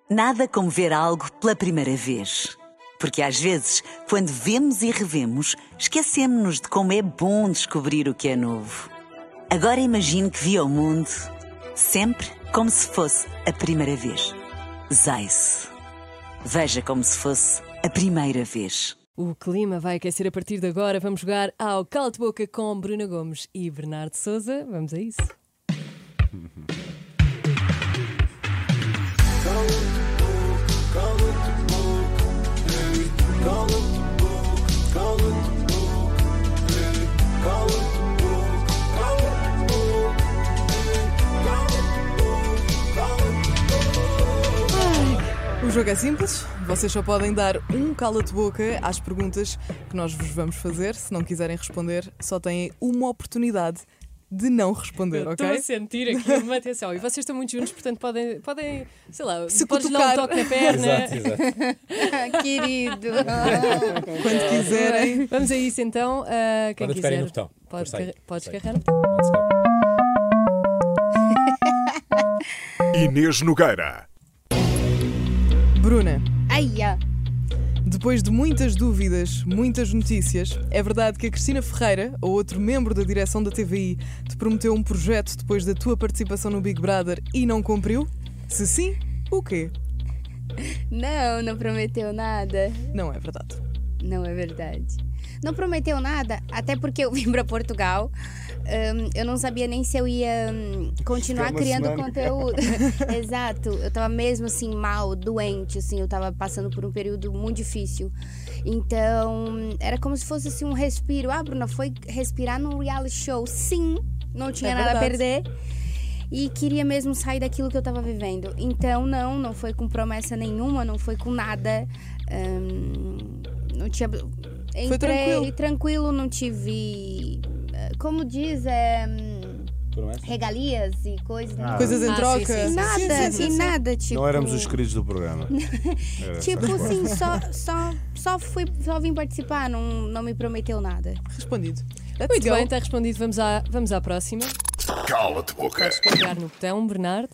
Nada como ver algo pela primeira vez. Porque às vezes, quando vemos e revemos, esquecemos-nos de como é bom descobrir o que é novo. Agora imagine que viu o mundo sempre como se fosse a primeira vez. Zais. Veja como se fosse a primeira vez. O clima vai aquecer a partir de agora. Vamos jogar ao Cala-te Boca com Bruna Gomes e Bernardo Sousa. Vamos a isso. O jogo é simples, vocês só podem dar um cala-te-boca às perguntas que nós vos vamos fazer. Se não quiserem responder, só têm uma oportunidade de não responder, ok? Estou a sentir aqui uma atenção. E vocês estão muito juntos, portanto podem sei lá, se podes dar um toque na perna. Exato. Querido. Quando quiserem. Vamos a isso então. Quem Pode quiser, no botão. podes carregar no botão. Inês Nogueira. Bruna, Aia. depois de muitas dúvidas, muitas notícias, é verdade que a Cristina Ferreira, ou outro membro da direção da TVI, te prometeu um projeto depois da tua participação no Big Brother e não cumpriu? Se sim, o quê? Não prometeu nada. Não é verdade. Não é verdade. Não prometeu nada, até porque eu vim para Portugal. Eu não sabia nem se eu ia continuar criando conteúdo. Exato. Eu tava mesmo assim mal, doente, assim, eu tava passando por um período muito difícil. Então, era como se fosse assim um respiro. Ah, Bruna, foi respirar num reality show. Sim, não tinha nada a perder. E queria mesmo sair daquilo que eu tava vivendo. Então, não foi com promessa nenhuma, não foi com nada. Não tinha... Entrei tranquilo, não tive... Como diz, regalias e coisas. Coisas em troca. Sim. Nada, tipo... Não éramos os queridos do programa. Tipo assim, só vim participar, não me prometeu nada. Respondido. Muito bem, está respondido. Vamos à próxima. Cala-te boca. Podes carregar no botão, Bernardo.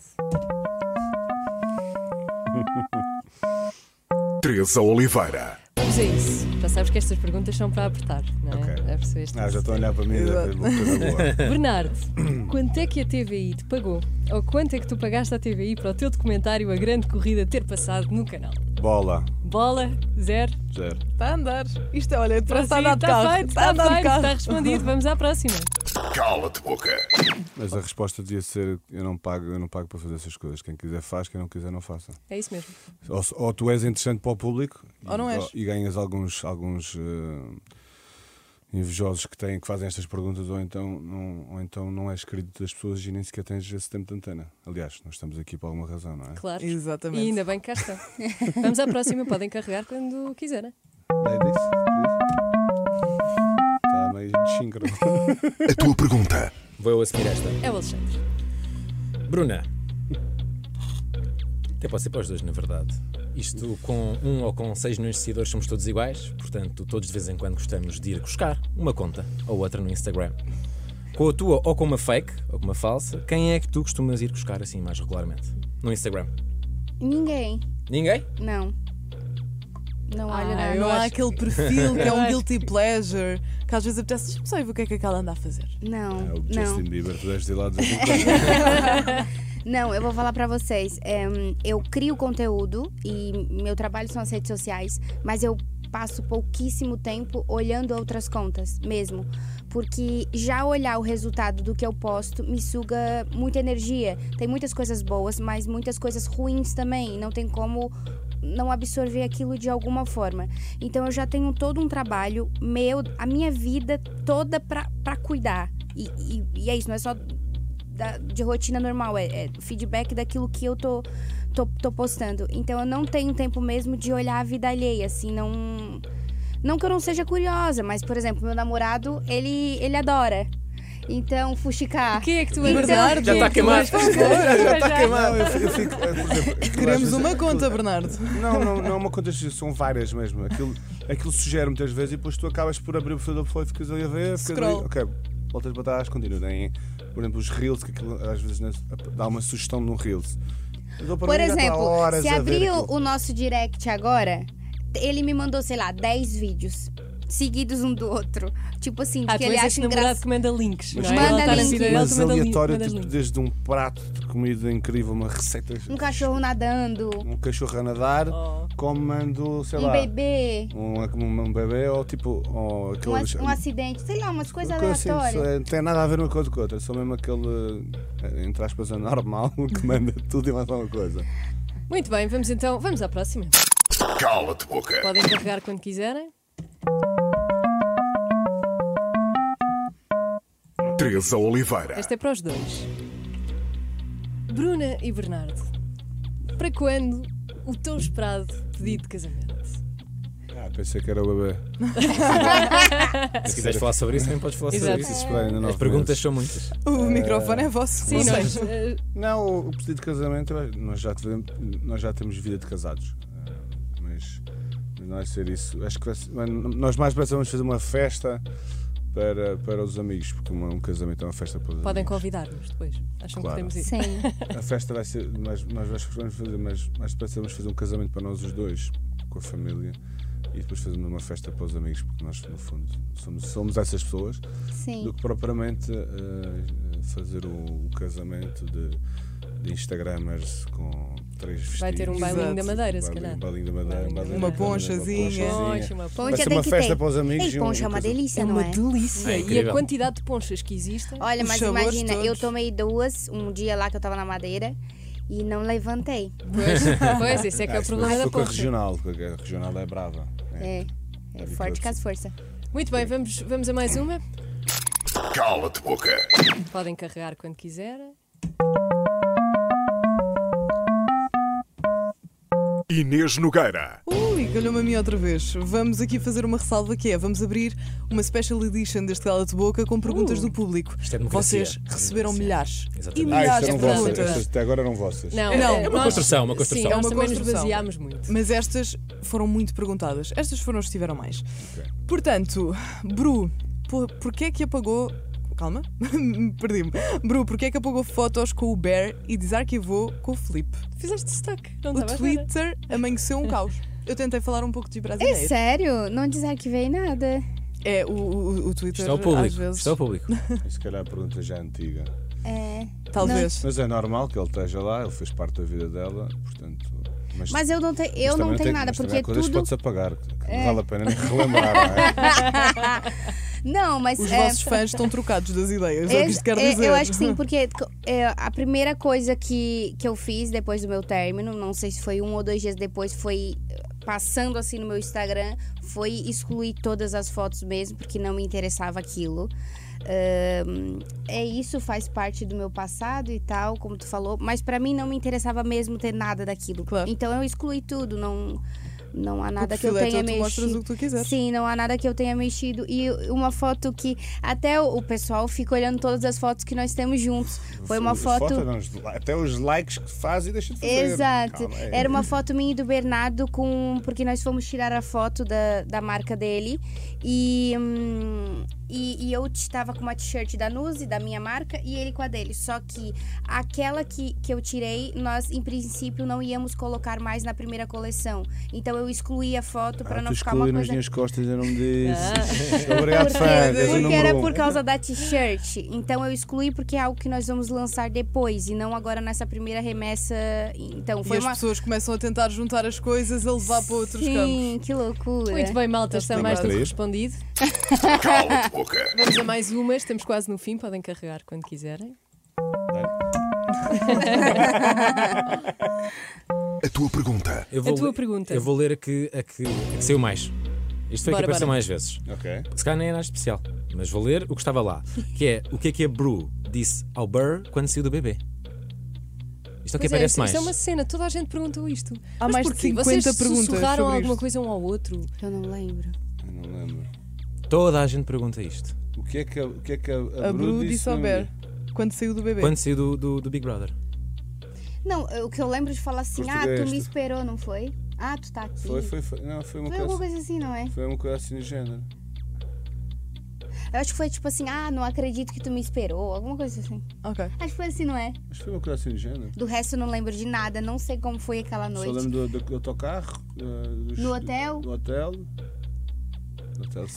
Teresa Oliveira. Vamos a isso. Já sabes que estas perguntas são para apertar, não é? Ok. É perceber isto. Já estou a olhar para mim e já fez uma coisa boa. Bernardo, quanto é que a TVI te pagou? Ou quanto é que tu pagaste à TVI para o teu documentário A Grande Corrida ter passado no canal? Bola. Bola, zero. Está a andar. Isto é, olha, parece estar a andar de Está carro. feito, Está a andar de carro. está respondido. Vamos à próxima. Cala-te boca. Mas a resposta devia ser: eu não pago para fazer essas coisas. Quem quiser faz, quem não quiser não faça. É isso mesmo. Ou tu és interessante para o público Ou não és. e ganhas alguns invejosos que fazem estas perguntas, ou então não és querido das pessoas e nem sequer tens esse tempo de antena. Aliás, nós estamos aqui por alguma razão, não é? Claro. Exatamente. E ainda bem que cá está. Vamos à próxima. Podem carregar quando quiserem. É disso? Está meio de síncrono. A tua pergunta. Vou eu assumir esta. É o Alexandre. Bruna. Até pode ser para os dois, na verdade. Isto com 1 ou com 6 milhões de seguidores somos todos iguais. Portanto, todos de vez em quando gostamos de ir buscar uma conta ou outra no Instagram. Com a tua ou com uma fake ou com uma falsa, quem é que tu costumas ir buscar assim mais regularmente? No Instagram? Ninguém. Ninguém? Não olha nada. Não há aquele perfil que é um guilty pleasure, que às vezes apetece, deixa-me só ver o que é que ela anda a fazer. Não. É o Justin Bieber, tu deves ir lá de vez em quando. Não, eu vou falar pra vocês. Eu crio conteúdo e meu trabalho são as redes sociais, mas eu passo pouquíssimo tempo olhando outras contas mesmo, porque já olhar o resultado do que eu posto me suga muita energia. Tem muitas coisas boas, mas muitas coisas ruins também. Não tem como não absorver aquilo de alguma forma. Então eu já tenho todo um trabalho meu, a minha vida toda pra cuidar. E é isso, não é só de rotina normal, é feedback daquilo que eu tô postando. Então eu não tenho tempo mesmo de olhar a vida alheia, assim, não que eu não seja curiosa, mas, por exemplo, meu namorado, ele adora. Então, fuxicar. O que é que tu Então, Bernardo? Já está queimado. Já está queimado. Eu fico, por exemplo, Queremos uma conta, Bernardo. Não é uma conta, são várias mesmo. Aquilo sugere muitas vezes e depois tu acabas por abrir o perfil da pessoa e ficas ali a ver. Scroll. Ok, voltas para trás, continua. Por exemplo, os Reels, que aquilo às vezes dá uma sugestão no Reels. Por exemplo, se abrir o nosso direct agora, ele me mandou, sei lá, 10 vídeos seguidos um do outro. Tipo assim, que ele acha engraçado. Que manda links. Mas manda links. Mas aleatório, tipo, desde um prato de comida incrível, uma receita. Um cachorro nadando. Um cachorro a nadar, comando, sei lá. Um bebê. Um bebê ou tipo. Ou um acidente, sei lá, umas coisas assim, aleatórias. Não tem nada a ver uma coisa com a outra. Só mesmo aquele, entre aspas, anormal que manda tudo e mais alguma coisa. Muito bem, vamos à próxima. Cala-te boca. Podem carregar quando quiserem. Teresa Oliveira. Esta é para os dois. Bruna e Bernardo. Para quando o tão esperado pedido de casamento? Pensei que era o bebê. Se quiseres falar sobre isso, também podes falar sobre isso. As perguntas são muitas. O microfone é vosso. Sim, Não, o pedido de casamento, nós já temos vida de casados. Mas não vai ser isso. Acho que nós mais vamos fazer uma festa para os amigos, porque um casamento é uma festa para os Podem amigos. convidar-nos depois. Acham Claro. que podemos ir? Sim. A festa vai ser. Nós vamos fazer, mas mais depressa vamos fazer um casamento para nós os dois, com a família. E depois fazemos uma festa para os amigos, porque nós, no fundo, somos essas pessoas. Sim. Do que propriamente fazer o casamento de Instagramers com 3 vestidos. Vai ter um bailinho da Madeira, se calhar. Um bailinho da Madeira. Uma ponchazinha. Vai ser uma festa para os amigos. Ei, poncha é uma delícia, É não uma é? delícia. É E incrível. a quantidade de ponchas que existem. Olha, Os mas sabores imagina, todos. eu tomei 2 um dia lá que eu tava na Madeira e não levantei. Pois, esse é que é o problema da Foi com a poncha. regional, porque a regional é brava. É forte com as forças. Muito bem, vamos a mais uma. Cala-te boca. Podem carregar quando quiserem. Inês Nogueira. Ui, calhou-me a mim outra vez. Vamos aqui fazer uma ressalva que é, vamos abrir uma special edition deste Cala-te Boca com perguntas do público. Isto é democracia. Vocês receberam milhares e Exatamente. milhares Isto de eram vossas. perguntas. Estas até agora eram vossas. Não, É uma construção, uma construção. Sim, É nós uma também nos construção. baseámos muito. Mas estas foram muito perguntadas. Estas foram as que tiveram mais. Ok. Portanto, Bru, porquê é que apagou... Calma, perdi-me. Bru, porquê é que apagou fotos com o Bear e desarquivou com o Flip? Fizeste stock, não O estava a ver. Twitter amanheceu um caos. Eu tentei falar um pouco de É brasileiro. sério? Não desarquivei nada. É, o Twitter Isto é o às público. vezes... Isto é o público. E se calhar a pergunta já é antiga. Talvez. Mas é normal que ele esteja lá, ele fez parte da vida dela, portanto. Mas eu não tenho nada, mas porque também há coisas que tudo. pode-se apagar, que não vale a pena nem relembrar, não é? Não, mas. Os vossos fãs estão trocados das ideias, é o que isto quer dizer. Eu acho que sim, porque a primeira coisa que eu fiz depois do meu término, não sei se foi 1 ou 2 dias depois, foi passando assim no meu Instagram, foi excluir todas as fotos mesmo, porque não me interessava aquilo. Isso faz parte do meu passado e tal, como tu falou, mas pra mim não me interessava mesmo ter nada daquilo. Claro. Então eu excluí tudo, não há nada O que eu perfil é tenha teu, tu mostras mexido. o que tu quiseres. Sim, não há nada que eu tenha mexido. E uma foto que até o pessoal fica olhando todas as fotos que nós temos juntos. Foi uma As foto. fotos, não, até os likes que faz e deixa de fazer. Exato. Calma aí. Era uma foto minha e do Bernardo porque nós fomos tirar a foto da marca dele e eu estava com uma t-shirt da Nuzi, da minha marca, e ele com a dele. Só que aquela que eu tirei, nós em princípio não íamos colocar mais na primeira coleção. Então eu excluí a foto para não tu ficar uma excluí nas coisa. minhas costas, eu não me disse. Obrigado, fã. és o Porque número era 1. por causa da t-shirt. Então eu excluí porque é algo que nós vamos lançar depois e não agora nessa primeira remessa. Então foi E as pessoas começam a tentar juntar as coisas a levar para outros campos. Sim, que loucura. Muito bem, malta, está mais do que respondido. Cala-te boca. Vamos a mais uma, estamos quase no fim, podem carregar quando quiserem. A tua pergunta. Eu vou A tua ler- pergunta. Eu vou ler a que saiu mais. Isto foi a Bora, que apareceu bora. mais vezes. Ok. Se calhar nem era especial, mas vou ler o que estava lá. Que é o que a Bru disse ao Burr quando saiu do bebê. Isto é o que Pois aparece mais. isto é uma cena, toda a gente perguntou isto. Há Mas mais de porquê? 50 Vocês perguntas sussurraram sobre alguma isto. coisa um ao outro? Eu não lembro. Eu não lembro. Toda a gente pergunta isto. O que é que A Bru disse ao ao Bear quando saiu do bebê. Quando saiu do Big Brother. Não, o que eu lembro de falar assim, Português, tu me tu- esperou, não foi? Ah, tu tá aqui. Foi. Não, foi uma Foi alguma coisa. coisa assim, não é? Foi uma coisa assim do género. Eu acho que foi tipo assim, não acredito que tu me esperou, alguma coisa assim. Ok. Acho que foi assim, não é? Acho que foi uma coisa assim de género. Do resto eu não lembro de nada, não sei como foi aquela noite. Só lembro do autocarro. No hotel? Do hotel. No hotel.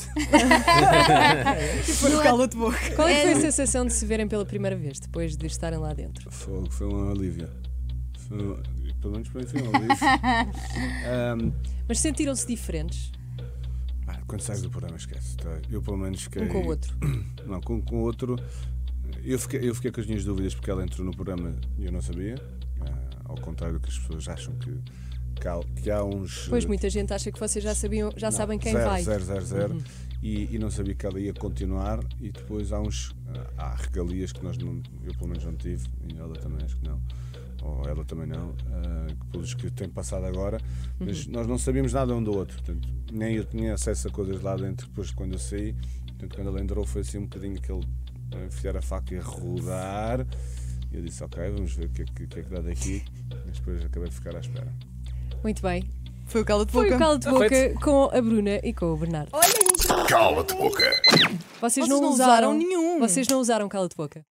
Foi o cala-te boca. Qual é que foi a sensação de se verem pela primeira vez, depois de estarem lá dentro? Foi um alívio. Pelo menos para mim foi um alívio. Mas sentiram-se diferentes? Quando sais do programa, esquece. Eu pelo menos fiquei. Um com o outro? Não, com o outro. Eu fiquei com as minhas dúvidas porque ela entrou no programa e eu não sabia. Ao contrário do que as pessoas acham que há uns. Pois muita gente acha que vocês já sabem quem vai. Zero. E não sabia que ela ia continuar. E depois há regalias que eu pelo menos não tive, e ela também acho que não. Ou ela também não, pelos que tem passado agora, mas nós não sabíamos nada um do outro, portanto, nem eu tinha acesso a coisas lá dentro depois quando eu saí, portanto, quando ela entrou foi assim um bocadinho aquele enfiar a faca e rodar, e eu disse, ok, vamos ver o que é que dá daqui, mas depois acabei de ficar à espera. Muito bem. Foi o cala-te boca. Foi o cala-te boca com a Bruna e com o Bernardo. Olha, gente. Cala-te boca. Vocês não usaram nenhum. Vocês não usaram cala-te boca.